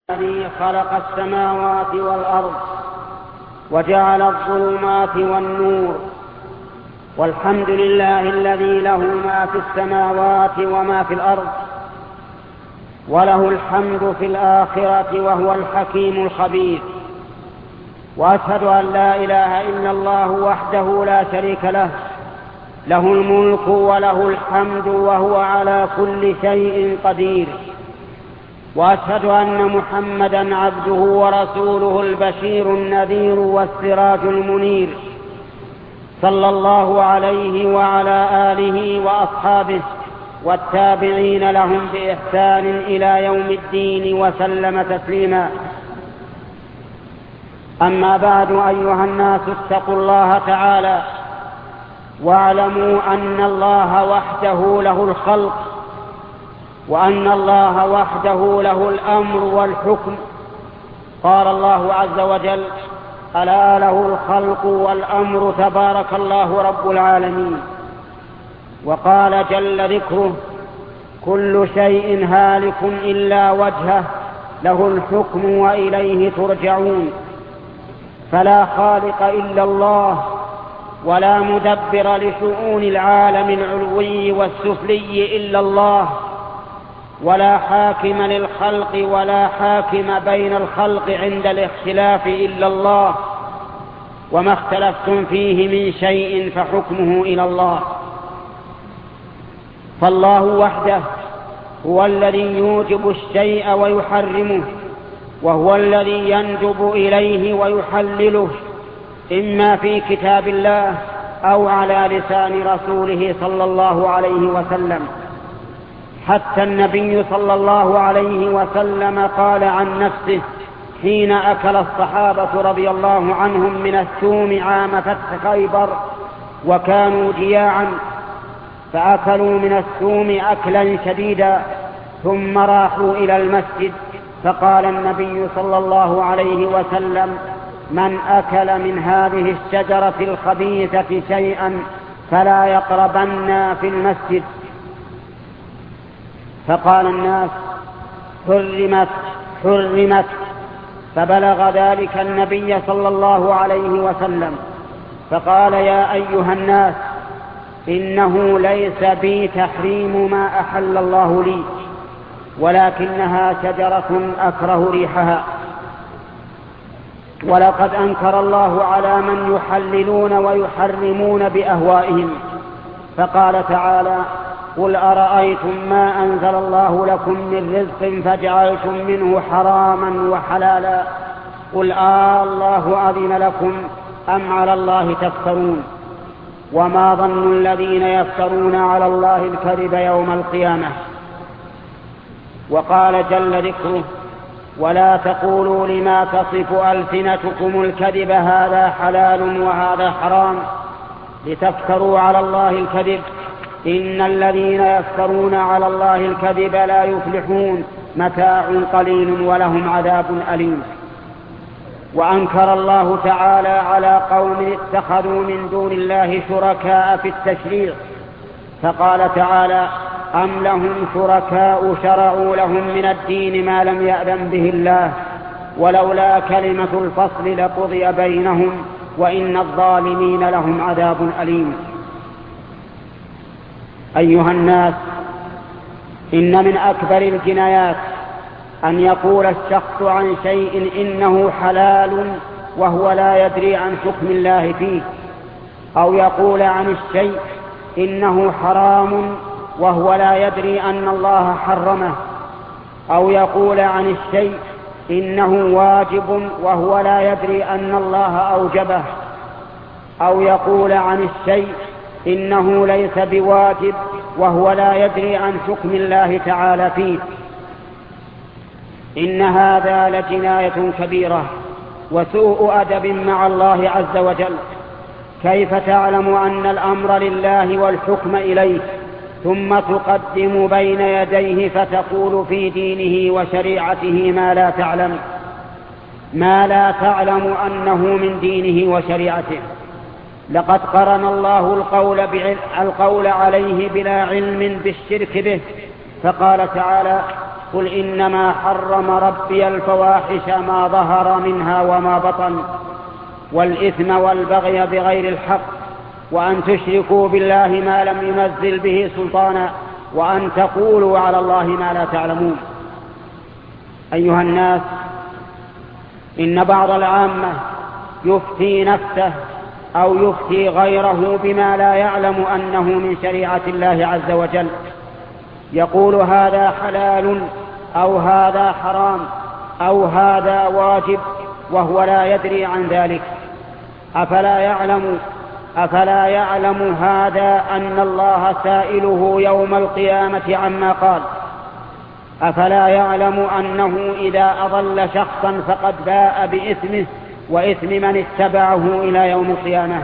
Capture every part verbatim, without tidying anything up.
الذي خلق السماوات والأرض وجعل الظلمات والنور، والحمد لله الذي له ما في السماوات وما في الأرض، وله الحمد في الآخرة وهو الحكيم الخبير. وأشهد أن لا إله إلا الله وحده لا شريك له، له الملك وله الحمد وهو على كل شيء قدير. وأشهد أن محمدًا عبده ورسوله البشير النذير والسراج المنير، صلى الله عليه وعلى آله وأصحابه والتابعين لهم بإحسان إلى يوم الدين وسلم تسليما. أما بعد، أيها الناس، اتقوا الله تعالى واعلموا أن الله وحده له الخلق، وأن الله وحده له الأمر والحكم. قال الله عز وجل: ألا له الخلق والأمر تبارك الله رب العالمين. وقال جل ذكره: كل شيء هالك إلا وجهه له الحكم وإليه ترجعون. فلا خالق إلا الله، ولا مدبر لشؤون العالم العلوي والسفلي إلا الله، ولا حاكم للخلق ولا حاكم بين الخلق عند الاختلاف إلا الله، وما اختلفتم فيه من شيء فحكمه إلى الله. فالله وحده هو الذي يوجب الشيء ويحرمه، وهو الذي يندب إليه ويحلله، إما في كتاب الله أو على لسان رسوله صلى الله عليه وسلم. حتى النبي صلى الله عليه وسلم قال عن نفسه حين أكل الصحابة رضي الله عنهم من الثوم عام فتح خيبر وكانوا جياعا، فأكلوا من الثوم أكلا شديدا، ثم راحوا إلى المسجد، فقال النبي صلى الله عليه وسلم: من أكل من هذه الشجرة الخبيثة شيئا فلا يقربن في المسجد. فقال الناس: حرمت حرمت. فبلغ ذلك النبي صلى الله عليه وسلم، فقال: يا أيها الناس، إنه ليس بي تحريم ما أحل الله لي، ولكنها شجرة أكره ريحها. ولقد أنكر الله على من يحللون ويحرمون بأهوائهم، فقال تعالى: قل أرأيتم ما أنزل الله لكم من رزق فجعلتم منه حراما وحلالا، قل آه الله أذن لكم أم على الله تفترون، وما ظن الذين يفترون على الله الكذب يوم القيامة. وقال جل ذكره: ولا تقولوا لما تصف ألسنتكم الكذب هذا حلال وهذا حرام لتفتروا على الله الكذب، إن الذين يفترون على الله الكذب لا يفلحون، متاع قليل ولهم عذاب أليم. وأنكر الله تعالى على قوم اتخذوا من دون الله شركاء في التشريع، فقال تعالى: أم لهم شركاء شرعوا لهم من الدين ما لم يأذن به الله، ولولا كلمة الفصل لقضي بينهم، وإن الظالمين لهم عذاب أليم. أيها الناس، إن من أكبر الجنايات أن يقول الشخص عن شيء إنه حلال وهو لا يدري عن حكم الله فيه، أو يقول عن الشيء إنه حرام وهو لا يدري أن الله حرمه، أو يقول عن الشيء إنه واجب وهو لا يدري أن الله أوجبه، أو يقول عن الشيء إنه ليس بواجب وهو لا يدري عن حكم الله تعالى فيه. إن هذا لجناية كبيرة وسوء أدب مع الله عز وجل. كيف تعلم أن الأمر لله والحكم إليه، ثم تقدم بين يديه فتقول في دينه وشريعته ما لا تعلم ما لا تعلم أنه من دينه وشريعته؟ لقد قرن الله القول, القول عليه بلا علم بالشرك به، فقال تعالى: قل إنما حرم ربي الفواحش ما ظهر منها وما بطن والإثم والبغي بغير الحق وأن تشركوا بالله ما لم ينزل به سلطانا وأن تقولوا على الله ما لا تعلمون. أيها الناس، إن بعض العامة يفتي نفسه أو يفتي غيره بما لا يعلم أنه من شريعة الله عز وجل، يقول هذا حلال أو هذا حرام أو هذا واجب وهو لا يدري عن ذلك. أفلا يعلم أفلا يعلم هذا أن الله سائله يوم القيامة عما قال؟ أفلا يعلم أنه إذا أضل شخصا فقد باء بإثمه وإثم من اتبعه إلى يوم القيامة؟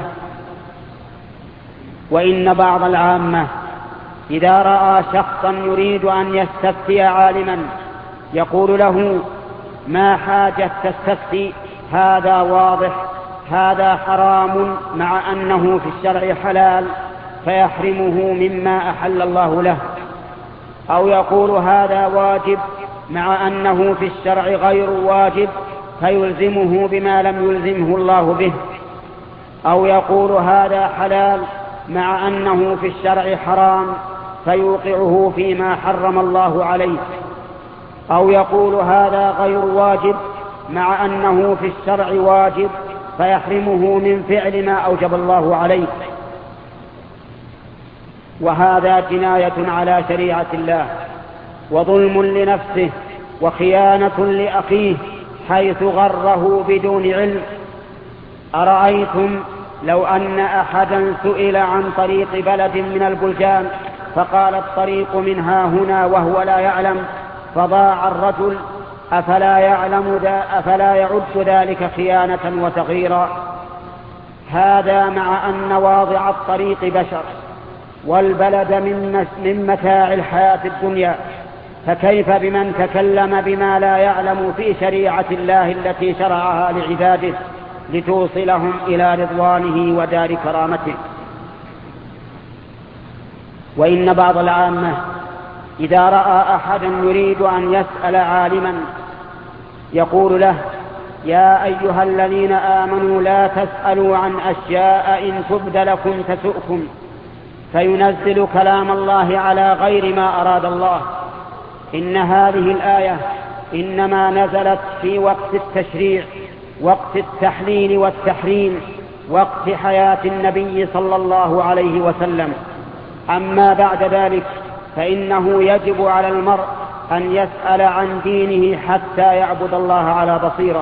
وإن بعض العامة إذا رأى شخصا يريد أن يستفتي عالما يقول له ما حاجة تستفتي، هذا واضح، هذا حرام، مع أنه في الشرع حلال، فيحرمه مما أحل الله له. أو يقول هذا واجب مع أنه في الشرع غير واجب، فيلزمه بما لم يلزمه الله به. أو يقول هذا حلال مع أنه في الشرع حرام، فيوقعه فيما حرم الله عليه. أو يقول هذا غير واجب مع أنه في الشرع واجب، فيحرمه من فعل ما أوجب الله عليه. وهذا جناية على شريعة الله وظلم لنفسه وخيانة لأخيه حيث غره بدون علم. أرأيتم لو أن أحدا سئل عن طريق بلد من البلدان فقال الطريق منها هنا وهو لا يعلم فضاع الرجل، أفلا يعلم أفلا يعد ذلك خيانة وتغييرا؟ هذا مع أن واضع الطريق بشر والبلد من متاع الحياة الدنيا، فكيف بمن تكلم بما لا يعلم في شريعة الله التي شرعها لعباده لتوصلهم إلى رضوانه ودار كرامته؟ وإن بعض العامة إذا رأى أحدا يريد أن يسأل عالما يقول له يا أيها الذين آمنوا لا تسألوا عن أشياء إن تبد لكم تسؤكم، فينزل كلام الله على غير ما أراد الله. إن هذه الآية إنما نزلت في وقت التشريع، وقت التحليل والتحريم، وقت حياة النبي صلى الله عليه وسلم. أما بعد ذلك فإنه يجب على المرء أن يسأل عن دينه حتى يعبد الله على بصيرة.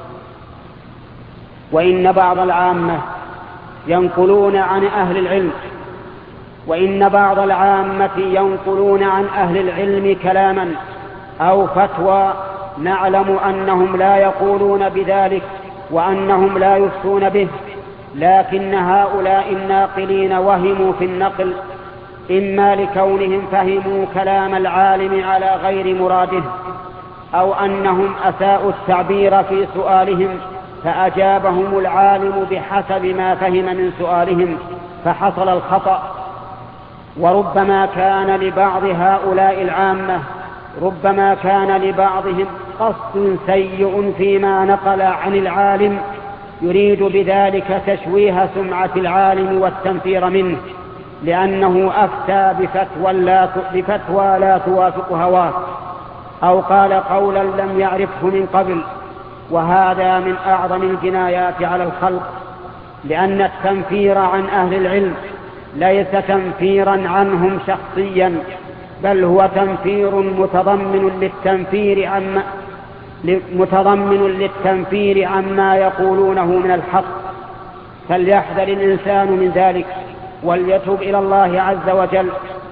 وإن بعض العامة ينقلون عن أهل العلم وإن بعض العامة ينقلون عن أهل العلم كلاما أو فتوى نعلم أنهم لا يقولون بذلك وأنهم لا يفتون به، لكن هؤلاء الناقلين وهموا في النقل، إما لكونهم فهموا كلام العالم على غير مراده، أو أنهم أساءوا التعبير في سؤالهم فأجابهم العالم بحسب ما فهم من سؤالهم فحصل الخطأ. وربما كان لبعض هؤلاء العامة ربما كان لبعضهم قصد سيء فيما نقل عن العالم، يريد بذلك تشويه سمعة العالم والتنفير منه، لأنه أفتى بفتوى لا, بفتوى لا توافق هواه، أو قال قولا لم يعرفه من قبل. وهذا من أعظم الجنايات على الخلق، لأن التنفير عن أهل العلم ليس تنفيرا عنهم شخصيا، بل هو تنفير متضمن للتنفير عما متضمن للتنفير عما يقولونه من الحق. فليحذر الإنسان من ذلك وليتوب إلى الله عز وجل.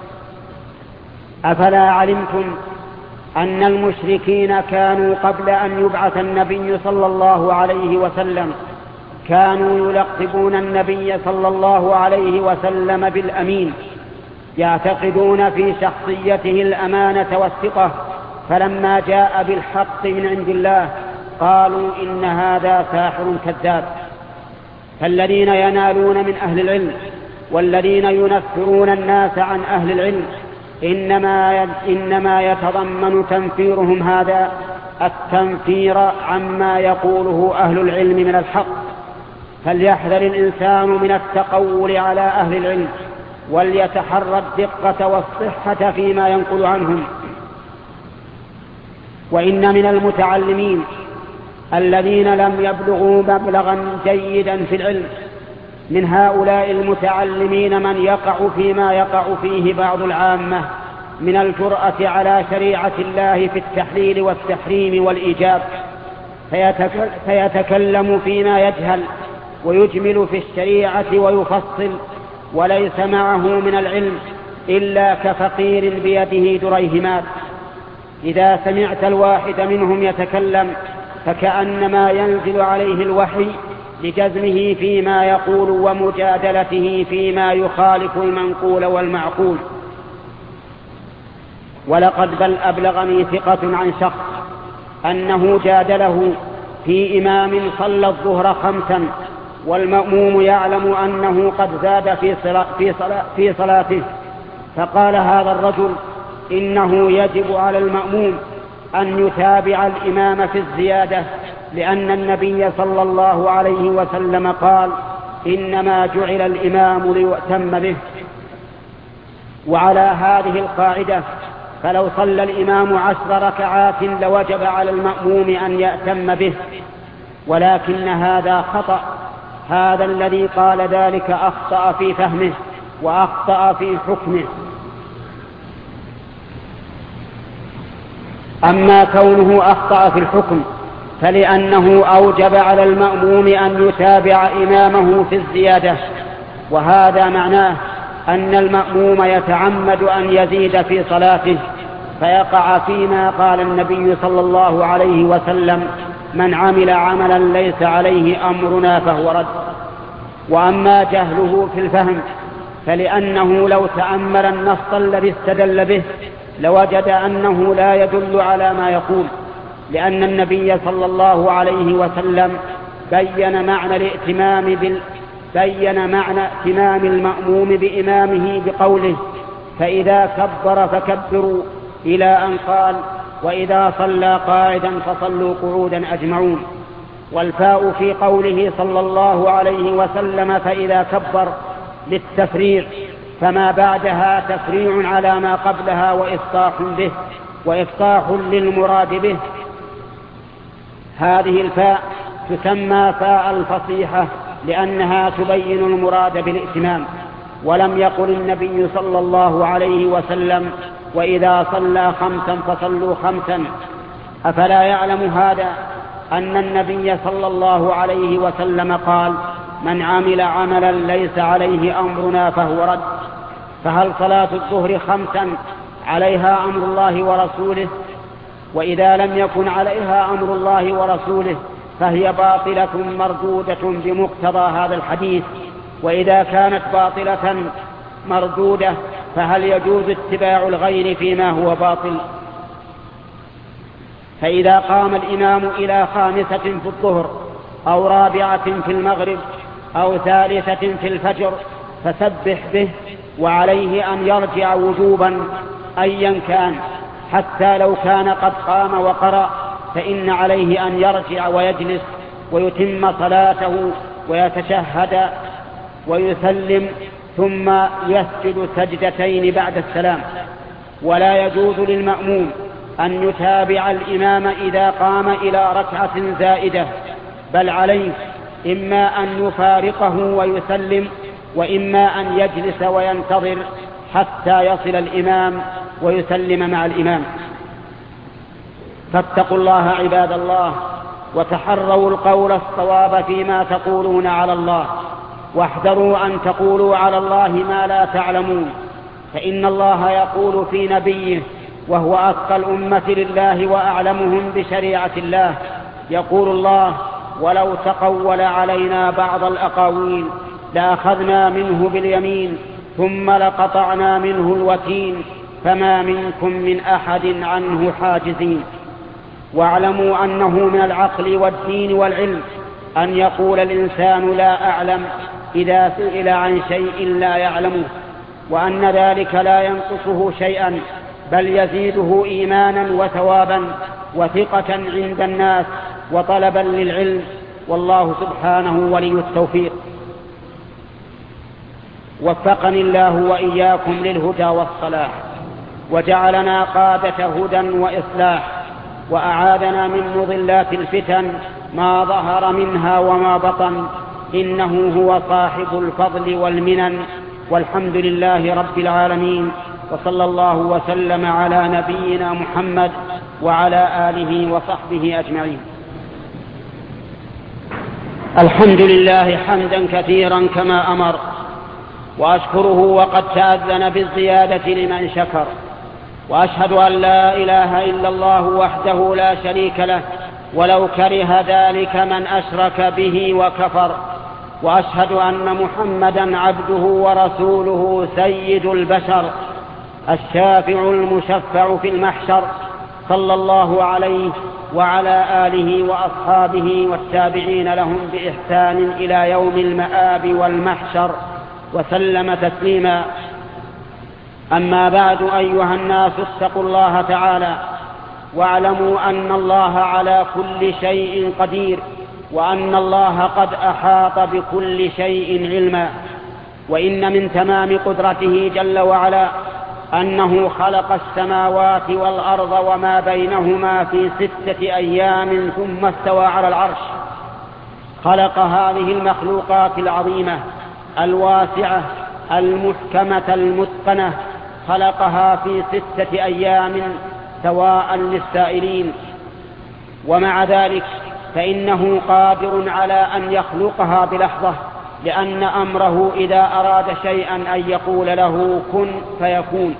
أفلا علمتم أن المشركين كانوا قبل أن يبعث النبي صلى الله عليه وسلم كانوا يلقبون النبي صلى الله عليه وسلم بالأمين، يعتقدون في شخصيته الأمانة والثقة، فلما جاء بالحق من عند الله قالوا إن هذا ساحر كذاب. فالذين ينالون من أهل العلم والذين ينفرون الناس عن أهل العلم إنما إنما يتضمن تنفيرهم هذا التنفير عما يقوله أهل العلم من الحق. فليحذر الإنسان من التقول على أهل العلم، وليتحرى الدقة والصحة فيما ينقل عنهم. وإن من المتعلمين الذين لم يبلغوا مبلغا جيدا في العلم من هؤلاء المتعلمين من يقع فيما يقع فيه بعض العامة من الجرأة على شريعة الله في التحليل والتحريم والإيجاب، فيتكلم فيما يجهل ويجمل في الشريعة ويفصل، وليس معه من العلم إلا كفقير بيده دريهمات. إذا سمعت الواحد منهم يتكلم فكأنما ينزل عليه الوحي لجزمه فيما يقول ومجادلته فيما يخالف المنقول والمعقول. ولقد بل أبلغني ثقة عن شخص أنه جادله في إمام صلى الظهر خمسا والمأموم يعلم أنه قد زاد في, صلا في, صلا في صلاته، فقال هذا الرجل إنه يجب على المأموم أن يتابع الإمام في الزيادة، لأن النبي صلى الله عليه وسلم قال إنما جعل الإمام ليؤتم به. وعلى هذه القاعدة فلو صلى الإمام عشر ركعات لوجب على المأموم أن يأتم به، ولكن هذا خطأ. هذا الذي قال ذلك أخطأ في فهمه وأخطأ في حكمه. أما كونه أخطأ في الحكم فلأنه أوجب على المأموم أن يتابع إمامه في الزيادة، وهذا معناه أن المأموم يتعمد أن يزيد في صلاته فيقع فيما قال النبي صلى الله عليه وسلم من عمل عملا ليس عليه أمرنا فهو رد. وأما جهله في الفهم فلأنه لو تأمل النص الذي استدل به لوجد أنه لا يدل على ما يقول، لأن النبي صلى الله عليه وسلم بين معنى الائتمام بال... بين معنى ائتمام المأموم بإمامه بقوله فإذا كبر فكبروا، إلى أن قال وإذا صلى قاعدا فصلوا قعودا أجمعون. والفاء في قوله صلى الله عليه وسلم فإذا كبر للتفريع، فما بعدها تفريع على ما قبلها وإفصاح به وإفصاح للمراد به. هذه الفاء تسمى فاء الفصيحة لأنها تبين المراد بالائتمام. ولم يقل النبي صلى الله عليه وسلم وإذا صلى خمسا فصلوا خمسا. أفلا يعلم هذا أن النبي صلى الله عليه وسلم قال من عمل عملا ليس عليه أمرنا فهو رد؟ فهل صلاة الظهر خمسا عليها أمر الله ورسوله؟ وإذا لم يكن عليها أمر الله ورسوله فهي باطلة مردودة بمقتضى هذا الحديث. وإذا كانت باطلة مردودة فهل يجوز اتباع الغير فيما هو باطل؟ فإذا قام الإمام إلى خامسة في الظهر أو رابعة في المغرب أو ثالثة في الفجر فسبح به، وعليه أن يرجع وجوبا أيا كان، حتى لو كان قد قام وقرأ فإن عليه أن يرجع ويجلس ويتم صلاته ويتشهد ويسلم ثم يسجد سجدتين بعد السلام. ولا يجوز للمأموم أن يتابع الإمام إذا قام إلى ركعة زائدة، بل عليه إما أن يفارقه ويسلم، وإما أن يجلس وينتظر حتى يصل الإمام ويسلم مع الإمام. فاتقوا الله عباد الله، وتحروا القول الصواب فيما تقولون على الله، واحذروا أن تقولوا على الله ما لا تعلمون، فإن الله يقول في نبيه وهو أتقى الأمة لله وأعلمهم بشريعة الله، يقول الله ولو تقول علينا بعض الأقاويل لأخذنا منه باليمين ثم لقطعنا منه الوتين فما منكم من أحد عنه حاجزين. واعلموا أنه من العقل والدين والعلم أن يقول الإنسان لا أعلم إذا سئل عن شيء لا يعلمه، وأن ذلك لا ينقصه شيئا بل يزيده إيمانا وثوابا وثقة عند الناس وطلبا للعلم، والله سبحانه ولي التوفيق. وفقني الله وإياكم للهدى والصلاح، وجعلنا قادة هدى وإصلاح، وأعاذنا من مضلات الفتن ما ظهر منها وما بطن، إنه هو صاحب الفضل والمنن، والحمد لله رب العالمين، وصلى الله وسلم على نبينا محمد وعلى آله وصحبه أجمعين. الحمد لله حمدا كثيرا كما أمر، وأشكره وقد تأذن بالزيادة لمن شكر، وأشهد أن لا إله إلا الله وحده لا شريك له ولو كره ذلك من أشرك به وكفر، وأشهد أن محمدا عبده ورسوله سيد البشر الشافع المشفع في المحشر، صلى الله عليه وعلى آله وأصحابه والتابعين لهم بإحسان إلى يوم المآب والمحشر، وسلم تسليما. أما بعد، أيها الناس اتقوا الله تعالى، واعلموا أن الله على كل شيء قدير، وأن الله قد أحاط بكل شيء علما. وإن من تمام قدرته جل وعلا أنه خلق السماوات والأرض وما بينهما في ستة أيام ثم استوى على العرش. خلق هذه المخلوقات العظيمة الواسعة المحكمة المتقنة، خلقها في ستة أيام سواء للسائلين، ومع ذلك فإنه قادر على أن يخلقها بلحظة، لأن أمره إذا أراد شيئا أن يقول له كن فيكون.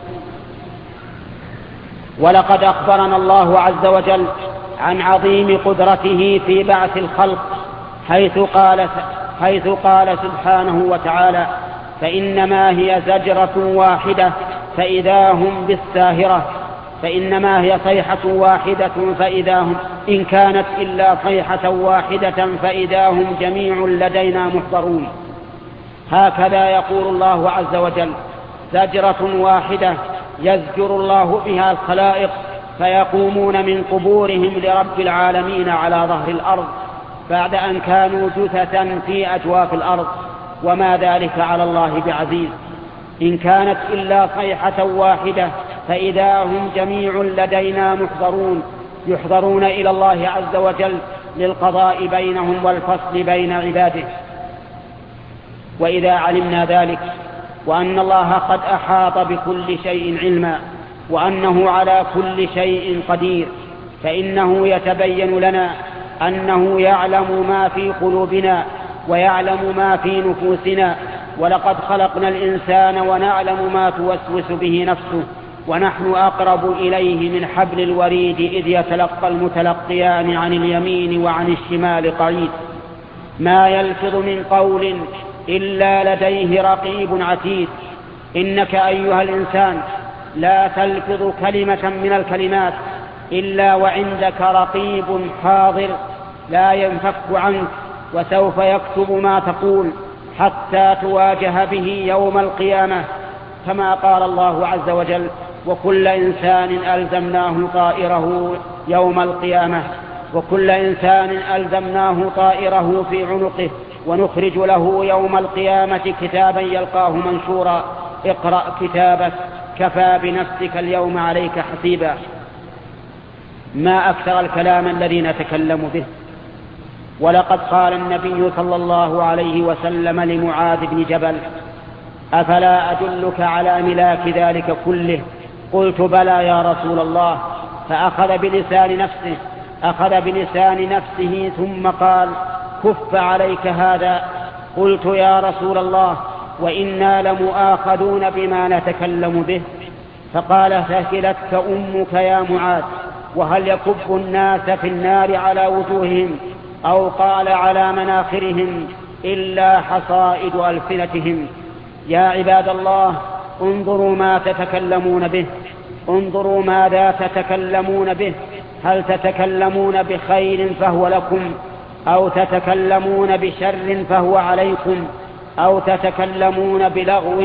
ولقد أخبرنا الله عز وجل عن عظيم قدرته في بعث الخلق، حيث قال, حيث قال سبحانه وتعالى: فإنما هي زجرة واحدة فإذا هم بالساهرة، فإنما هي صيحة واحدة فإذا هم إن كانت إلا صيحة واحدة فإذا هم جميع لدينا محضرون. هكذا يقول الله عز وجل: زجرة واحدة يزجر الله بها الخلائق فيقومون من قبورهم لرب العالمين على ظهر الأرض بعد أن كانوا جثثا في أجواف الأرض، وما ذلك على الله بعزيز. إن كانت إلا صيحة واحدة فإذا هم جميع لدينا محضرون، يحضرون إلى الله عز وجل للقضاء بينهم والفصل بين عباده. وإذا علمنا ذلك وأن الله قد أحاط بكل شيء علما، وأنه على كل شيء قدير، فإنه يتبين لنا أنه يعلم ما في قلوبنا ويعلم ما في نفوسنا. ولقد خلقنا الإنسان ونعلم ما توسوس به نفسه، ونحن أقرب إليه من حبل الوريد إذ يتلقى المتلقيان عن اليمين وعن الشمال قعيد. ما يلفظ من قول إلا لديه رقيب عتيد. إنك أيها الإنسان لا تلفظ كلمة من الكلمات إلا وعندك رقيب حاضر لا ينفك عنك، وسوف يكتب ما تقول حتى تواجه به يوم القيامة، كما قال الله عز وجل: وكل إنسان ألزمناه طائره يوم القيامة وكل إنسان ألزمناه طائره في عنقه ونخرج له يوم القيامة كتابا يلقاه منشورا اقرأ كتابك كفى بنفسك اليوم عليك حسيبا. ما أكثر الكلام الذي نتكلم به. ولقد قال النبي صلى الله عليه وسلم لمعاذ بن جبل: أفلا أدلك على ملاك ذلك كله؟ قلت: بلى يا رسول الله. فأخذ بلسان نفسه أخذ بلسان نفسه ثم قال: كف عليك هذا. قلت: يا رسول الله، وإنا لمؤاخذون بما نتكلم به. فقال: ثكلتك أمك يا معاذ. وهل يكب الناس في النار على وجوههم أو قال على مناخرهم إلا حصائد ألسنتهم؟ يا عباد الله، انظروا ما تتكلمون به، انظروا ماذا تتكلمون به. هل تتكلمون بخير فهو لكم، أو تتكلمون بشر فهو عليكم، أو تتكلمون بلغو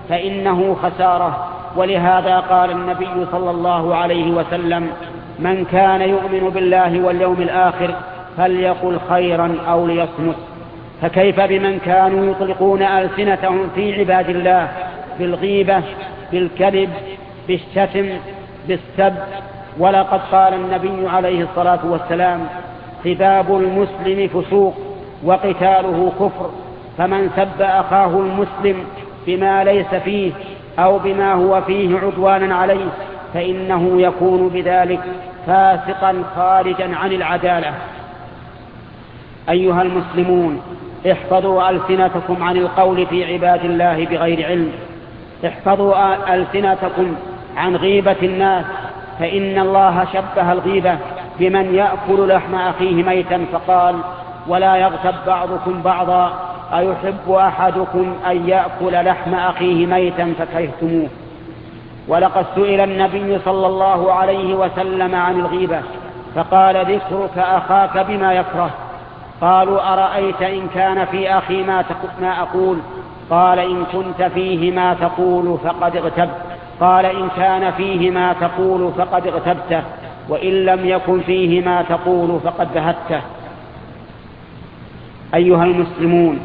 فإنه خسارة. ولهذا قال النبي صلى الله عليه وسلم: من كان يؤمن بالله واليوم الآخر فليقل خيرا أو ليصمت. فكيف بمن كانوا يطلقون ألسنتهم في عباد الله بالغيبة، بالكذب، بالشتم، بالسب؟ ولقد قال النبي عليه الصلاة والسلام: سباب المسلم فسوق وقتاله كفر، فمن سب أخاه المسلم بما ليس فيه أو بما هو فيه عدوانا عليه فإنه يكون بذلك فاسقا خارجا عن العدالة. أيها المسلمون، احفظوا ألسنتكم عن القول في عباد الله بغير علم، احفظوا ألسنتكم عن غيبة الناس، فإن الله شبه الغيبة بمن يأكل لحم أخيه ميتا فقال: ولا يغتب بعضكم بعضا أيحب أحدكم أن يأكل لحم أخيه ميتا فكرهتموه. ولقد سئل النبي صلى الله عليه وسلم عن الغيبة فقال: ذكرك أخاك بما يكره. قالوا: أرأيت إن كان في أخي ما أقول؟ قال: إن كنت فيه ما تقول فقد اغتبت. قال: إن كان فيه ما تقول فقد اغتبته، وإن لم يكن فيه ما تقول فقد بهته. أيها المسلمون،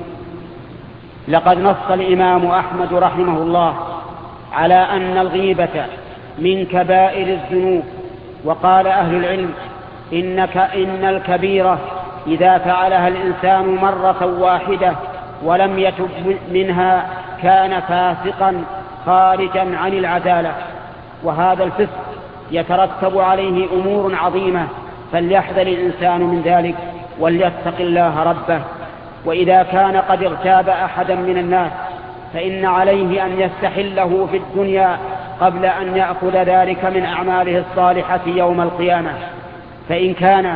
لقد نص الإمام أحمد رحمه الله على أن الغيبة من كبائر الذنوب، وقال أهل العلم: إنك إن الكبيرة إذا فعلها الإنسان مرة واحدة ولم يتب منها كان فاسقا خارجا عن العدالة. وهذا الفسق يترتب عليه أمور عظيمة، فليحذر الإنسان من ذلك وليتق الله ربه. وإذا كان قد اغتاب أحدا من الناس فإن عليه أن يستحله في الدنيا قبل أن يأخذ ذلك من أعماله الصالحة يوم القيامة. فإن كان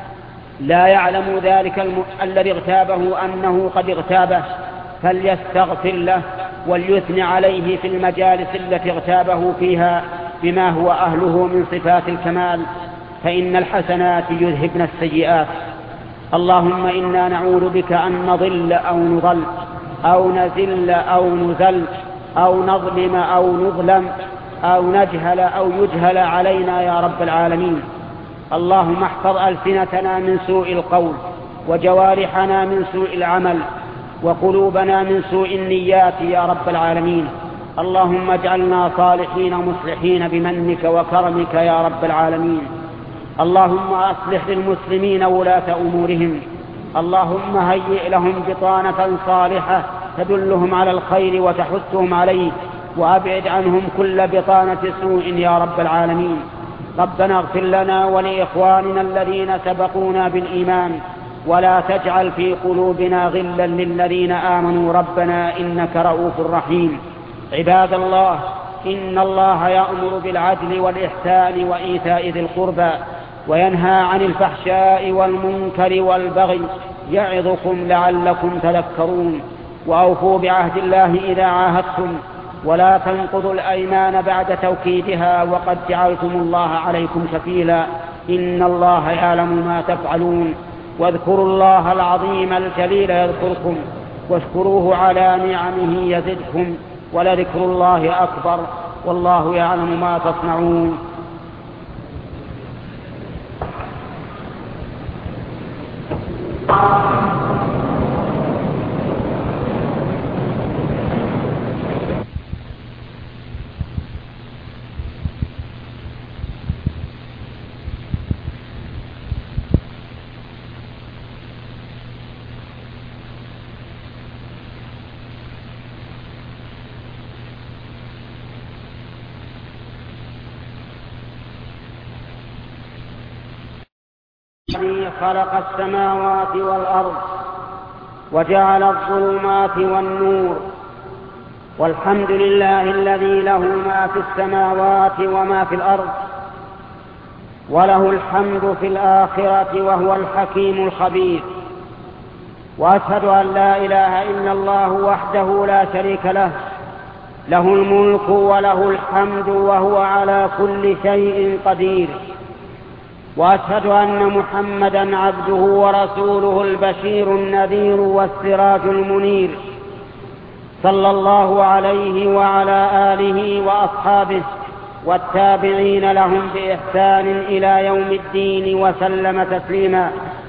لا يعلم ذلك الم... الذي اغتابه أنه قد اغتابه فليستغفر له وليثني عليه في المجالس التي اغتابه فيها بما هو أهله من صفات الكمال، فإن الحسنات يذهبن السيئات. اللهم إنا نعوذ بك أن نضل أو نضل أو نزل أو نزل أو نظلم أو نظلم أو نجهل أو يجهل علينا يا رب العالمين. اللهم احفظ ألسنتنا من سوء القول، وجوارحنا من سوء العمل، وقلوبنا من سوء النيات يا رب العالمين. اللهم اجعلنا صالحين مصلحين بمنك وكرمك يا رب العالمين. اللهم أصلح للمسلمين ولاة أمورهم. اللهم هيئ لهم بطانة صالحة تدلهم على الخير وتحثهم عليه، وأبعد عنهم كل بطانة سوء يا رب العالمين. ربنا اغفر لنا ولإخواننا الذين سبقونا بالإيمان، ولا تجعل في قلوبنا غلا للذين آمنوا ربنا إنك رؤوف رحيم. عباد الله، إن الله يأمر بالعدل والإحسان وإيتاء ذي القربى وينهى عن الفحشاء والمنكر والبغي يعظكم لعلكم تذكرون. وأوفوا بعهد الله إذا عاهدتم، ولا تنقضوا الأيمان بعد توكيدها وقد جعلتم الله عليكم كفيلا، إن الله يعلم ما تفعلون. واذكروا الله العظيم الجليل يذكركم، واشكروه على نعمه يزدكم، ولذكر الله أكبر، والله يعلم ما تصنعون. الذي خلق السماوات والأرض وجعل الظلمات والنور، والحمد لله الذي له ما في السماوات وما في الأرض، وله الحمد في الآخرة وهو الحكيم الخبير. وأشهد أن لا إله إلا الله وحده لا شريك له، له الملك وله الحمد وهو على كل شيء قدير. وأشهد أن محمدًا عبده ورسوله البشير النذير والسراج المنير، صلى الله عليه وعلى آله وأصحابه والتابعين لهم بإحسان إلى يوم الدين وسلم تسليما.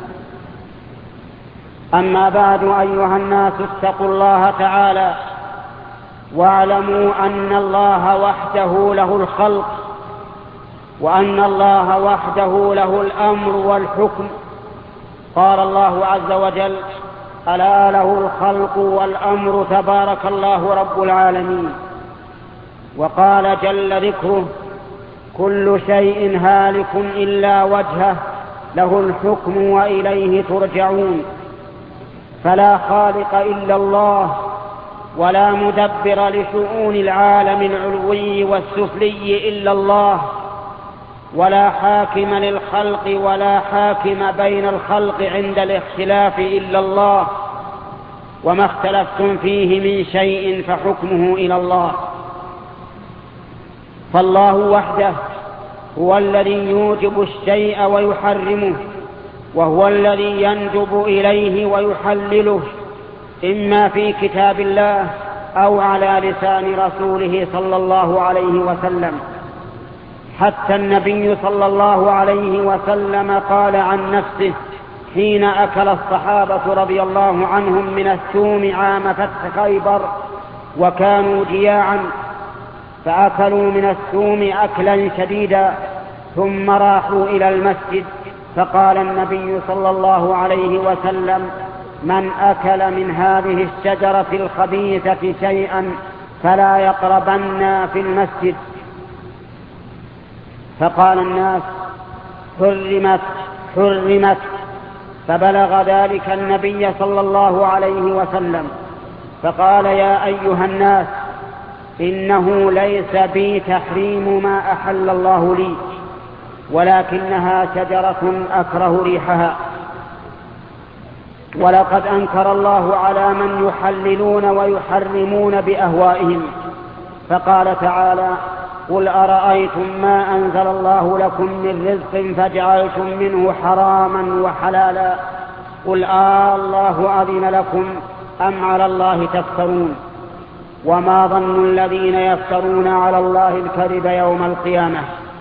أما بعد، أيها الناس، اتقوا الله تعالى واعلموا أن الله وحده له الخلق، وأن الله وحده له الأمر والحكم. قال الله عز وجل: ألا له الخلق والأمر تبارك الله رب العالمين. وقال جل ذكره: كل شيء هالك إلا وجهه له الحكم وإليه ترجعون. فلا خالق إلا الله، ولا مدبر لشؤون العالم العلوي والسفلي إلا الله، ولا حاكم للخلق ولا حاكم بين الخلق عند الاختلاف إلا الله، وما اختلفتم فيه من شيء فحكمه إلى الله. فالله وحده هو الذي يوجب الشيء ويحرمه، وهو الذي يندب إليه ويحلله، إما في كتاب الله أو على لسان رسوله صلى الله عليه وسلم. حتى النبي صلى الله عليه وسلم قال عن نفسه حين أكل الصحابة رضي الله عنهم من الثوم عام فتح خيبر وكانوا جياعا، فأكلوا من الثوم أكلا شديدا، ثم راحوا إلى المسجد، فقال النبي صلى الله عليه وسلم: من أكل من هذه الشجرة الخبيثة شيئا فلا يقربن في المسجد. فقال الناس: حرمت حرمت. فبلغ ذلك النبي صلى الله عليه وسلم، فقال: يا أيها الناس، إنه ليس بي تحريم ما أحل الله لي، ولكنها شجرة أكره ريحها. ولقد أنكر الله على من يحللون ويحرمون بأهوائهم، فقال تعالى: قل أرأيتم ما أنزل الله لكم من رزق فجعلتم منه حراما وحلالا، قل آه الله أذن لكم أم على الله تفترون، وما ظن الذين يفترون على الله الكذب يوم القيامة.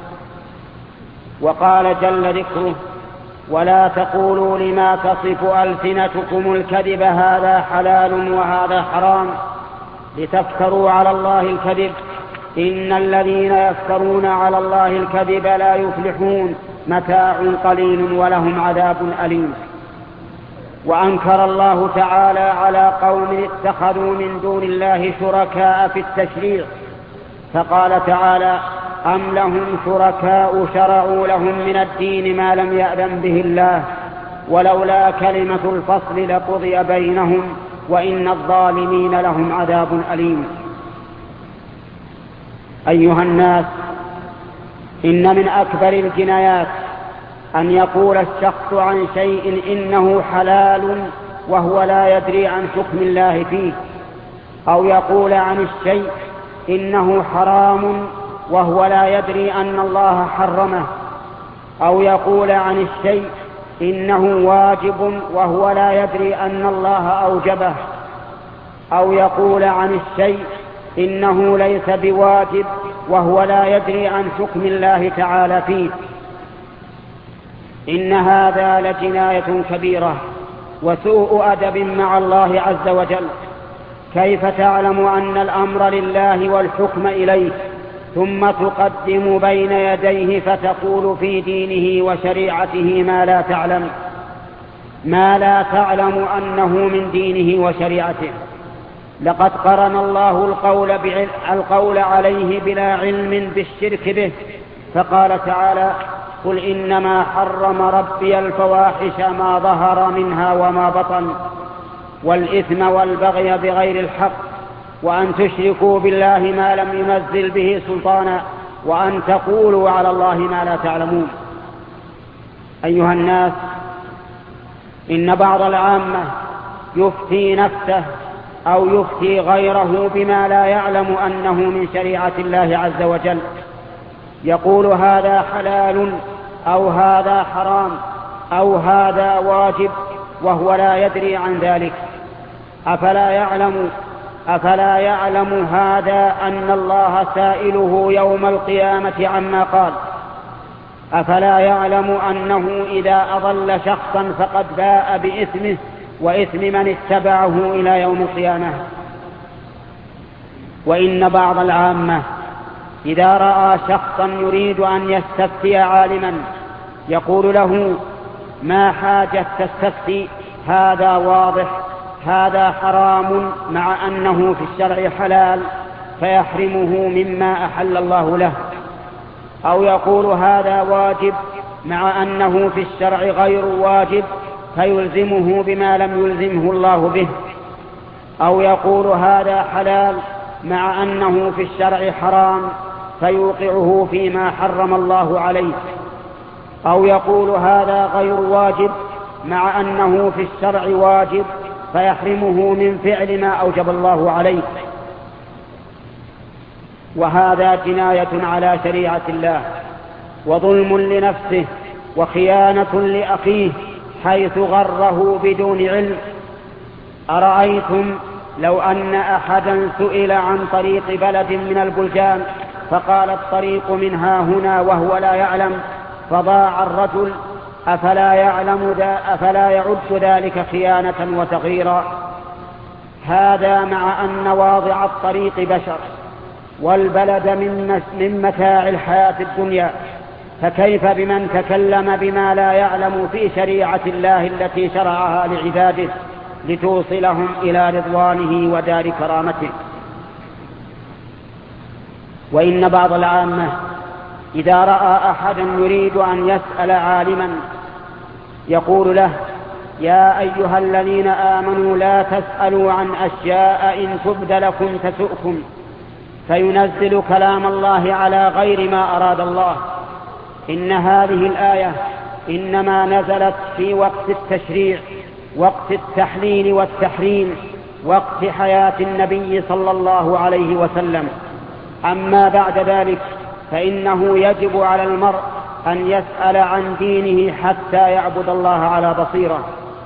وقال جل ذكره: ولا تقولوا لما تصف ألسنتكم الكذب هذا حلال وهذا حرام لتفتروا على الله الكذب، إن الذين يفترون على الله الكذب لا يفلحون، متاع قليل ولهم عذاب أليم. وأنكر الله تعالى على قوم اتخذوا من دون الله شركاء في التشريع، فقال تعالى: أم لهم شركاء شرعوا لهم من الدين ما لم يأذن به الله، ولولا كلمة الفصل لقضي بينهم، وإن الظالمين لهم عذاب أليم. أيها الناس، إن من أكبر الجنايات أن يقول الشخص عن شيء إنه حلال وهو لا يدري عن حكم الله فيه، أو يقول عن الشيء إنه حرام وهو لا يدري أن الله حرمه، أو يقول عن الشيء إنه واجب وهو لا يدري أن الله أوجبه، أو يقول عن الشيء إنه ليس بواجب وهو لا يدري عن حكم الله تعالى فيه. إن هذا لجناية كبيرة وسوء أدب مع الله عز وجل. كيف تعلم أن الأمر لله والحكم إليه، ثم تقدم بين يديه فتقول في دينه وشريعته ما لا تعلم ما لا تعلم أنه من دينه وشريعته؟ لقد قرن الله القول, القول عليه بلا علم بالشرك به، فقال تعالى: قل إنما حرم ربي الفواحش ما ظهر منها وما بطن والإثم والبغي بغير الحق وأن تشركوا بالله ما لم ينزل به سلطانا وأن تقولوا على الله ما لا تعلمون. أيها الناس، إن بعض العامة يفتي نفسه أو يفتي غيره بما لا يعلم أنه من شريعة الله عز وجل، يقول هذا حلال أو هذا حرام أو هذا واجب وهو لا يدري عن ذلك. أفلا يعلم أفلا يعلم هذا أن الله سائله يوم القيامة عما قال؟ أفلا يعلم أنه إذا أضل شخصا فقد باء بإثمه وإثم من اتبعه إلى يوم القيامة؟ وإن بعض العامة إذا رأى شخصا يريد أن يستفتي عالما يقول له: ما حاجة تستفتي؟ هذا واضح، هذا حرام، مع أنه في الشرع حلال، فيحرمه مما أحل الله له. أو يقول: هذا واجب، مع أنه في الشرع غير واجب، فيلزمه بما لم يلزمه الله به. أو يقول: هذا حلال، مع أنه في الشرع حرام، فيوقعه فيما حرم الله عليه. أو يقول: هذا غير واجب، مع أنه في الشرع واجب، فيحرمه من فعل ما أوجب الله عليه. وهذا جناية على شريعة الله، وظلم لنفسه، وخيانة لأخيه، حيث غره بدون علم. أرأيتم لو أن أحدا سئل عن طريق بلد من البلدان فقال: الطريق منها هنا، وهو لا يعلم، فضاع الرجل، أفلا يعلم أفلا يعد ذلك خيانة وتغييرا؟ هذا مع أن واضع الطريق بشر، والبلد من متاع الحياة الدنيا، فكيف بمن تكلم بما لا يعلم في شريعة الله التي شرعها لعباده لتوصلهم إلى رضوانه ودار كرامته؟ وإن بعض العامة إذا رأى أحدا يريد أن يسأل عالما يقول له: يا أيها الذين آمنوا لا تسألوا عن أشياء إن تبد لكم تسؤكم، فينزل كلام الله على غير ما أراد الله. إن هذه الآية إنما نزلت في وقت التشريع، وقت التحليل والتحريم، وقت حياة النبي صلى الله عليه وسلم. أما بعد ذلك فإنه يجب على المرء أن يسأل عن دينه حتى يعبد الله على بصيرة.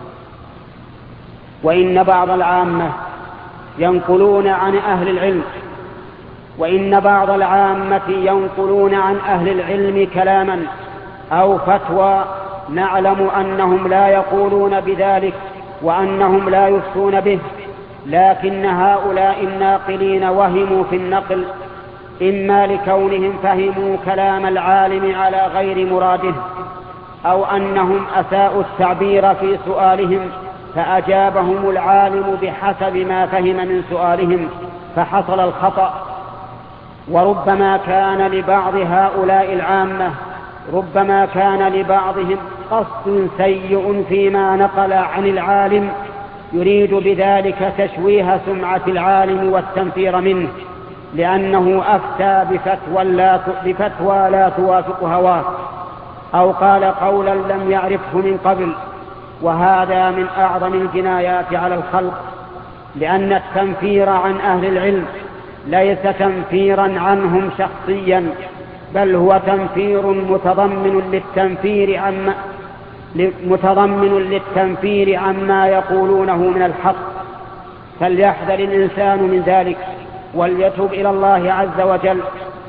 وإن بعض العامة ينقلون عن أهل العلم وإن بعض العامة ينقلون عن أهل العلم كلاما أو فتوى نعلم أنهم لا يقولون بذلك وأنهم لا يفتون به، لكن هؤلاء الناقلين وهموا في النقل، إما لكونهم فهموا كلام العالم على غير مراده، أو أنهم أساءوا التعبير في سؤالهم فأجابهم العالم بحسب ما فهم من سؤالهم فحصل الخطأ. وربما كان لبعض هؤلاء العامة ربما كان لبعضهم قصد سيء فيما نقل عن العالم، يريد بذلك تشويه سمعة العالم والتنفير منه، لأنه أفتى بفتوى لا, بفتوى لا توافق هواه، أو قال قولا لم يعرفه من قبل. وهذا من أعظم الجنايات على الخلق، لأن التنفير عن أهل العلم ليس تنفيرا عنهم شخصيا، بل هو تنفير متضمن للتنفير عما متضمن للتنفير عما يقولونه من الحق. فليحذر الإنسان من ذلك وليتوب إلى الله عز وجل.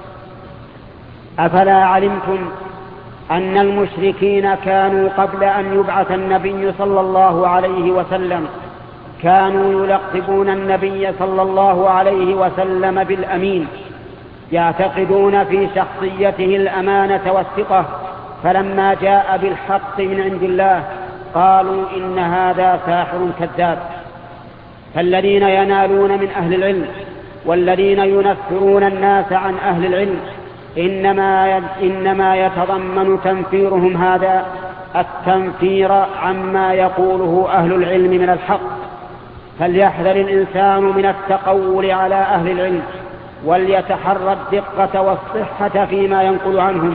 أفلا علمتم أن المشركين كانوا قبل أن يبعث النبي صلى الله عليه وسلم كانوا يلقبون النبي صلى الله عليه وسلم بالأمين، يعتقدون في شخصيته الأمانة والثقة، فلما جاء بالحق من عند الله قالوا إن هذا ساحر كذاب. فالذين ينالون من أهل العلم والذين ينفرون الناس عن أهل العلم إنما إنما يتضمن تنفيرهم هذا التنفير عما يقوله أهل العلم من الحق. فليحذر الإنسان من التقول على أهل العلم، وليتحرى الدقة والصحة فيما ينقل عنهم.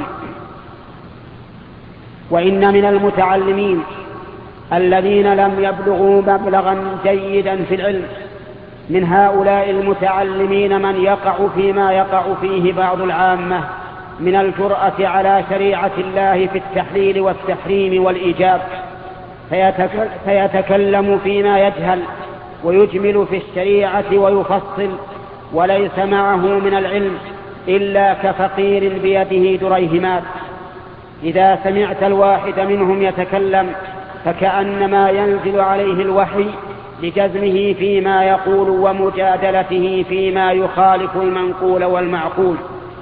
وإن من المتعلمين الذين لم يبلغوا مبلغا جيدا في العلم من هؤلاء المتعلمين من يقع فيما يقع فيه بعض العامة من الجرأة على شريعة الله في التحليل والتحريم والإيجاب، فيتكلم فيما يجهل ويجمل في الشريعة ويفصل، وليس معه من العلم إلا كفقير بيده دريهمات. إذا سمعت الواحد منهم يتكلم فكأنما ينزل عليه الوحي لجزمه فيما يقول ومجادلته فيما يخالف المنقول والمعقول.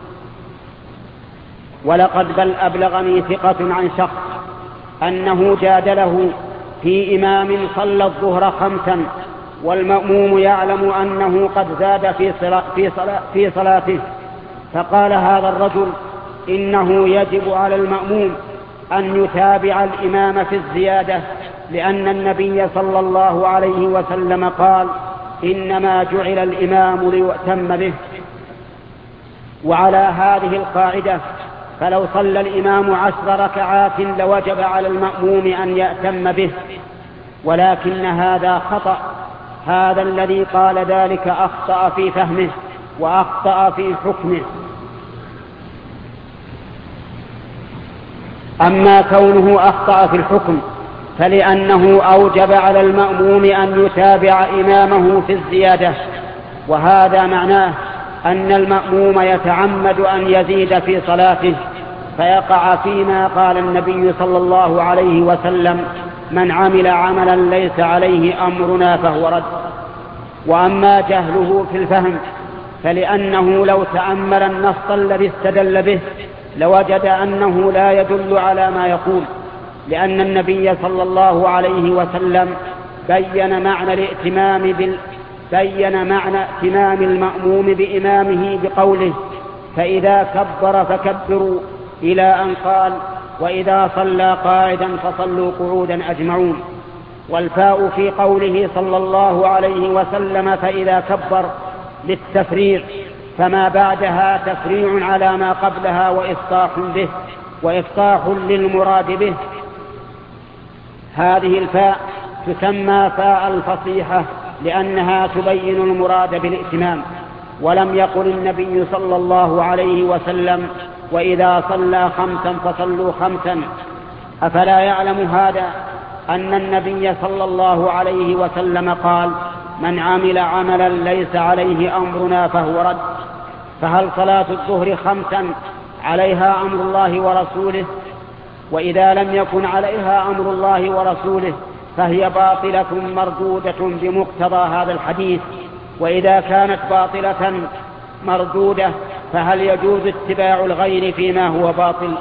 ولقد بل أبلغني ثقة عن شخص أنه جادله في إمام صلى الظهر خمسا والمأموم يعلم أنه قد زاد في, صلا في, صلا في صلاته، فقال هذا الرجل إنه يجب على المأموم أن يتابع الإمام في الزيادة، لأن النبي صلى الله عليه وسلم قال إنما جعل الإمام ليؤتم به. وعلى هذه القاعدة فلو صلى الإمام عشر ركعات لوجب على المأموم أن يأتم به، ولكن هذا خطأ. هذا الذي قال ذلك أخطأ في فهمه وأخطأ في حكمه. أما كونه أخطأ في الحكم فلأنه أوجب على المأموم أن يتابع إمامه في الزيادة، وهذا معناه أن المأموم يتعمد أن يزيد في صلاته فيقع فيما قال النبي صلى الله عليه وسلم من عمل عملا ليس عليه أمرنا فهو رد. وأما جهله في الفهم فلأنه لو تأمل النص الذي استدل به لوجد أنه لا يدل على ما يقول، لأن النبي صلى الله عليه وسلم بين معنى الائتمام بال... بين معنى ائتمام المأموم بإمامه بقوله فإذا كبر فكبروا، إلى أن قال وإذا صلى قاعدا فصلوا قعودا أجمعون. والفاء في قوله صلى الله عليه وسلم فإذا كبر للتفريع، فما بعدها تفريع على ما قبلها وإفصاح به وإفصاح للمراد به. هذه الفاء تسمى فاء الفصيحة لأنها تبين المراد بالائتمام. ولم يقل النبي صلى الله عليه وسلم وإذا صلى خمسا فصلوا خمسا. أفلا يعلم هذا أن النبي صلى الله عليه وسلم قال من عمل عملا ليس عليه أمرنا فهو رد؟ فهل صلاة الظهر خمسا عليها أمر الله ورسوله؟ وإذا لم يكن عليها أمر الله ورسوله فهي باطلة مردودة بمقتضى هذا الحديث. وإذا كانت باطلة مردودة فهل يجوز اتباع الغير فيما هو باطل؟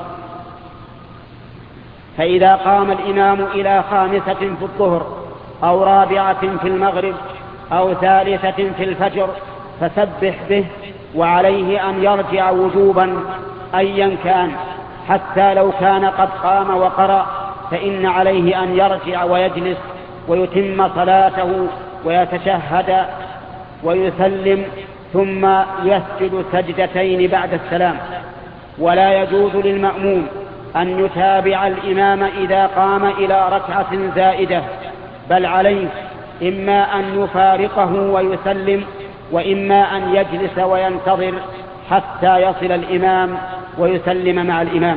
فإذا قام الإمام إلى خامسة في الظهر أو رابعة في المغرب أو ثالثة في الفجر فسبح به، وعليه أن يرجع وجوبا أيا كان، حتى لو كان قد قام وقرأ فإن عليه أن يرجع ويجلس ويتم صلاته ويتشهد ويسلم ثم يسجد سجدتين بعد السلام. ولا يجوز للمأموم أن يتابع الإمام إذا قام إلى ركعة زائدة، بل عليه إما أن يفارقه ويسلم وإما أن يجلس وينتظر حتى يصل الإمام ويسلم مع الإمام.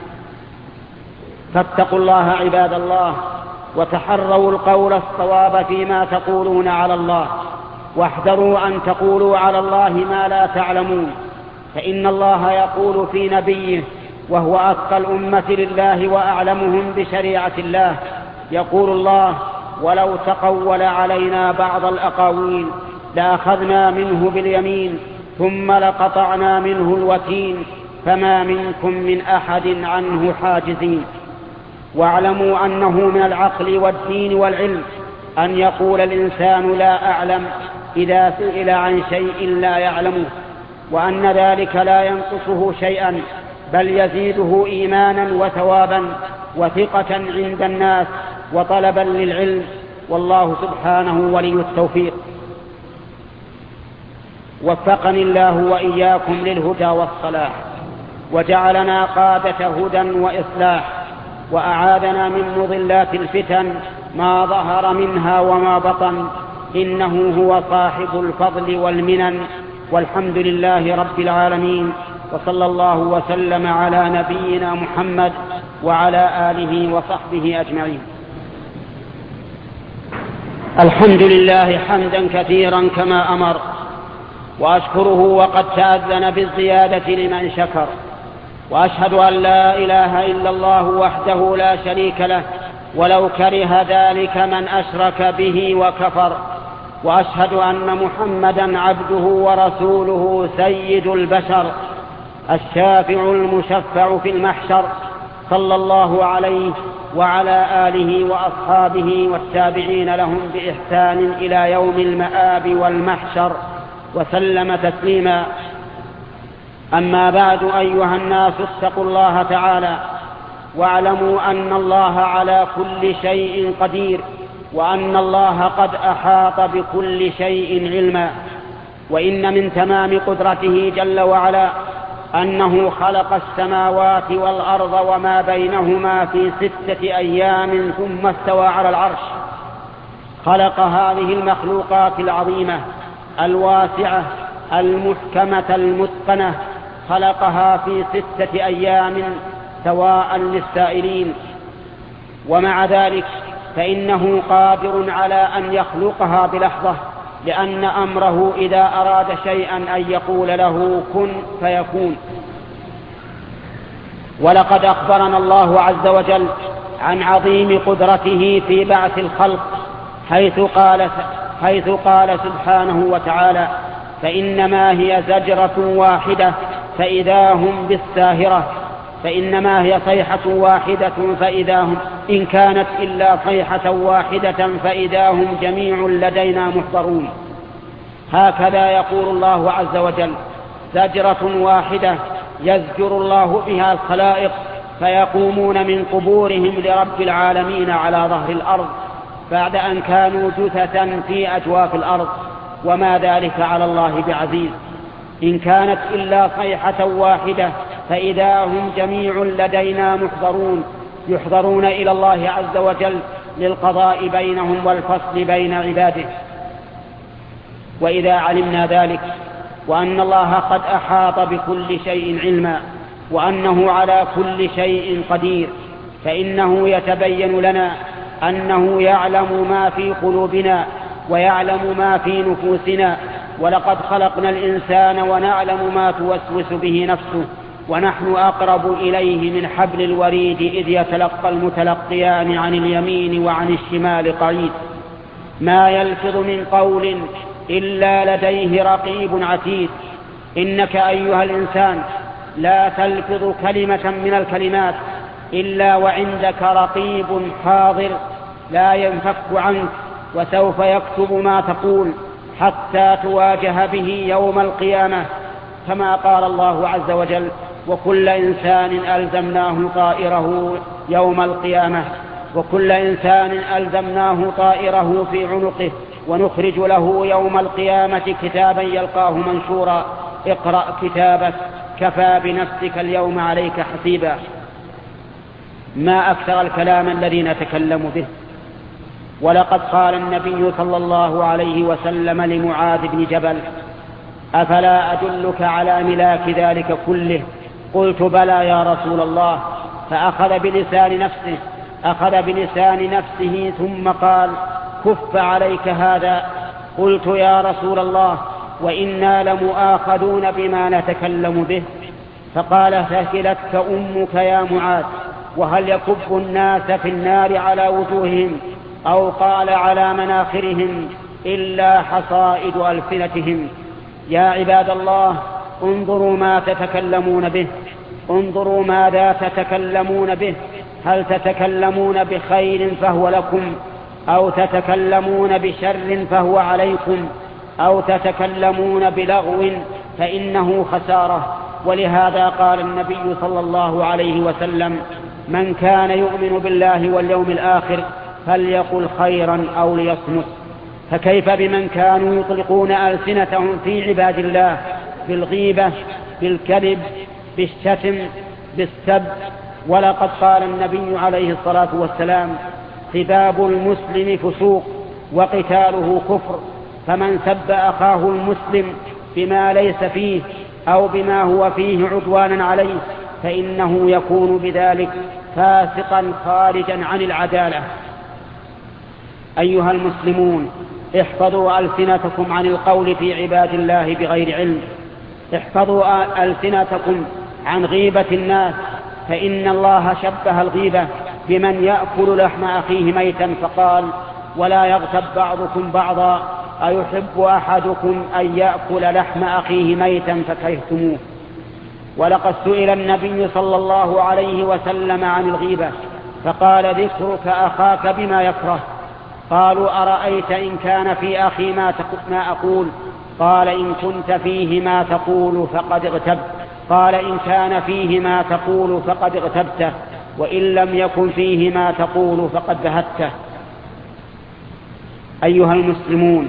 فاتقوا الله عباد الله وتحروا القول الصواب فيما تقولون على الله، واحذروا أن تقولوا على الله ما لا تعلمون، فإن الله يقول في نبيه وهو أتقى الأمة لله وأعلمهم بشريعة الله، يقول الله ولو تقول علينا بعض الأقاويل لأخذنا منه باليمين ثم لقطعنا منه الوتين فما منكم من أحد عنه حاجزين. واعلموا أنه من العقل والدين والعلم أن يقول الإنسان لا أعلم إذا سئل عن شيء لا يعلمه، وأن ذلك لا ينقصه شيئا بل يزيده إيمانا وثوابا وثقة عند الناس وطلبا للعلم، والله سبحانه ولي التوفيق. وفقني الله وإياكم للهدى والصلاح، وجعلنا قادة هدى وإصلاح، وأعاذنا من مضلات الفتن ما ظهر منها وما بطن، إنه هو صاحب الفضل والمنن، والحمد لله رب العالمين، وصلى الله وسلم على نبينا محمد وعلى آله وصحبه أجمعين. الحمد لله حمدا كثيرا كما أمر، وأشكره وقد تأذن بالزيادة لمن شكر، وأشهد أن لا إله إلا الله وحده لا شريك له ولو كره ذلك من أشرك به وكفر، وأشهد أن محمدا عبده ورسوله سيد البشر الشافع المشفع في المحشر، صلى الله عليه وعلى آله وأصحابه والتابعين لهم بإحسان إلى يوم المآب والمحشر وسلم تسليما. أما بعد، أيها الناس اتقوا الله تعالى واعلموا أن الله على كل شيء قدير، وأن الله قد أحاط بكل شيء علما. وإن من تمام قدرته جل وعلا أنه خلق السماوات والأرض وما بينهما في ستة أيام ثم استوى على العرش. خلق هذه المخلوقات العظيمة الواسعة المحكمة المتقنة، خلقها في ستة أيام سواء للسائلين، ومع ذلك فإنه قادر على أن يخلقها بلحظة، لأن أمره إذا أراد شيئا أن يقول له كن فيكون. ولقد أخبرنا الله عز وجل عن عظيم قدرته في بعث الخلق، حيث قال, حيث قال سبحانه وتعالى: فإنما هي زجرة واحدة فإذا هم بالساهرة، فإنما هي صيحة واحدة فإذا هم إن كانت إلا صيحة واحدة فإذا هم جميع لدينا محضرون. هكذا يقول الله عز وجل: زجرة واحدة يزجر الله بها الخلائق فيقومون من قبورهم لرب العالمين على ظهر الأرض بعد أن كانوا جثثا في أجواف الأرض، وما ذلك على الله بعزيز. إن كانت إلا صيحة واحدة فإذا هم جميع لدينا محضرون، يحضرون إلى الله عز وجل للقضاء بينهم والفصل بين عباده. وإذا علمنا ذلك وأن الله قد أحاط بكل شيء علما، وأنه على كل شيء قدير، فإنه يتبين لنا أنه يعلم ما في قلوبنا ويعلم ما في نفوسنا. ولقد خلقنا الإنسان ونعلم ما توسوس به نفسه، ونحن أقرب إليه من حبل الوريد إذ يتلقى المتلقيان عن اليمين وعن الشمال قعيد. ما يلفظ من قول إلا لديه رقيب عتيد. إنك أيها الإنسان لا تلفظ كلمة من الكلمات إلا وعندك رقيب حاضر لا ينفك عنك، وسوف يكتب ما تقول حتى تواجه به يوم القيامة، كما قال الله عز وجل: وكل إنسان ألزمناه طائره يوم القيامة وكل إنسان ألزمناه طائره في عنقه ونخرج له يوم القيامة كتابا يلقاه منشورا اقرأ كتابك كفى بنفسك اليوم عليك حسيبا. ما أكثر الكلام الذي نتكلم به. ولقد قال النبي صلى الله عليه وسلم لمعاذ بن جبل: أفلا أدلك على ملاك ذلك كله؟ قلت: بلى يا رسول الله. فأخذ بلسان نفسه أخذ بلسان نفسه ثم قال: كف عليك هذا. قلت: يا رسول الله، وإنا لمؤاخذون بما نتكلم به. فقال: ثكلتك أمك يا معاذ. وهل يكب الناس في النار على وجوههم أو قال على مناخرهم إلا حصائد ألسنتهم؟ يا عباد الله، انظروا ما تتكلمون به، انظروا ماذا تتكلمون به. هل تتكلمون بخير فهو لكم، أو تتكلمون بشر فهو عليكم، أو تتكلمون بلغو فإنه خسارة. ولهذا قال النبي صلى الله عليه وسلم: من كان يؤمن بالله واليوم الآخر فليقل خيرا أو ليصمت. فكيف بمن كانوا يطلقون ألسنتهم في عباد الله بالغيبة، بالكذب، بالشتم، بالسب. ولقد قال النبي عليه الصلاة والسلام: سباب المسلم فسوق وقتاله كفر، فمن سب أخاه المسلم بما ليس فيه أو بما هو فيه عدوانا عليه فإنه يكون بذلك فاسقا خارجا عن العدالة. أيها المسلمون، احفظوا ألسنتكم عن القول في عباد الله بغير علم، احفظوا ألسنتكم عن غيبة الناس، فإن الله شبه الغيبة بمن يأكل لحم أخيه ميتا فقال: ولا يغتب بعضكم بعضا أيحب أحدكم أن يأكل لحم أخيه ميتا فكرهتموه. ولقد سئل النبي صلى الله عليه وسلم عن الغيبة فقال: ذكرك أخاك بما يكره. قالوا: أرأيت إن كان في أخي ما أقول؟ قال: إن كنت فيه ما تقول فقد اغتبت. قال: إن كان فيه ما تقول فقد اغتبته، وإن لم يكن فيه ما تقول فقد بهته. أيها المسلمون،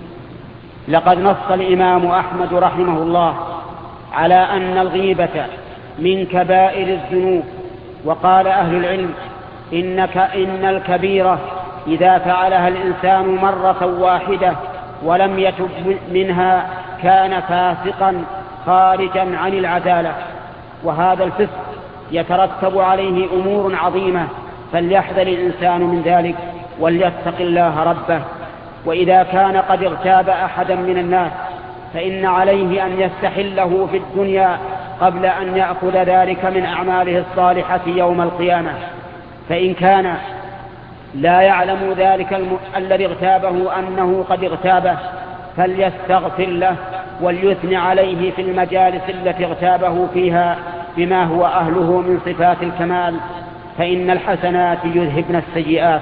لقد نص الإمام أحمد رحمه الله على أن الغيبة من كبائر الذنوب، وقال أهل العلم: إنك إن الكبيرة إذا فعلها الإنسان مرة واحدة ولم يتب منها كان فاسقا خارجا عن العدالة، وهذا الفسق يترتب عليه أمور عظيمة، فليحذر الإنسان من ذلك وليتق الله ربه. وإذا كان قد اغتاب أحدا من الناس فإن عليه أن يستحله في الدنيا قبل أن يأخذ ذلك من أعماله الصالحة يوم القيامة. فإن كان لا يعلم ذلك الم... الذي اغتابه أنه قد اغتابه فليستغفر له وليثني عليه في المجالس التي اغتابه فيها بما هو أهله من صفات الكمال، فإن الحسنات يذهبن السيئات.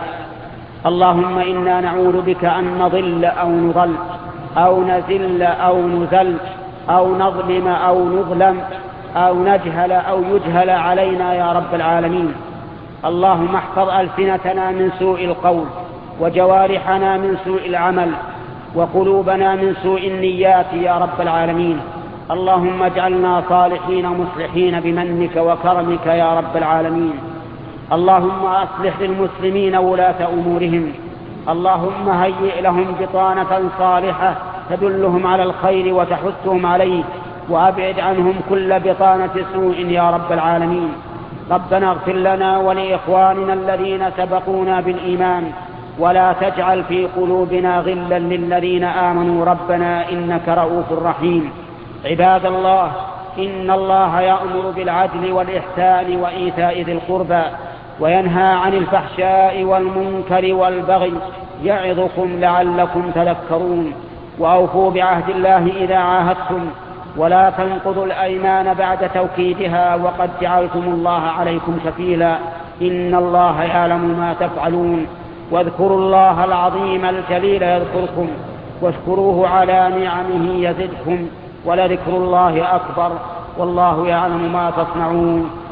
اللهم إنا نعوذ بك أن نضل أو نضل أو نزل أو نزل أو نظلم أو نظلم أو نجهل أو يجهل علينا يا رب العالمين. اللهم احفظ ألسنتنا من سوء القول، وجوارحنا من سوء العمل، وقلوبنا من سوء النيات يا رب العالمين. اللهم اجعلنا صالحين مصلحين بمنك وكرمك يا رب العالمين. اللهم أصلح للمسلمين ولاة أمورهم، اللهم هيئ لهم بطانة صالحة تدلهم على الخير وتحثهم عليه، وأبعد عنهم كل بطانة سوء يا رب العالمين. ربنا اغفر لنا ولإخواننا الذين سبقونا بالإيمان، ولا تجعل في قلوبنا غلا للذين آمنوا ربنا إنك رؤوف رحيم. عباد الله، إن الله يأمر بالعدل والإحسان وإيتاء ذي القربى وينهى عن الفحشاء والمنكر والبغي يعظكم لعلكم تذكرون. وأوفوا بعهد الله إذا عاهدتم، ولا تنقضوا الأيمان بعد توكيدها وقد جعلتم الله عليكم كفيلا، إن الله يعلم ما تفعلون. واذكروا الله العظيم الجليل يذكركم، واشكروه على نعمه يزدكم، ولذكر الله أكبر، والله يعلم ما تصنعون.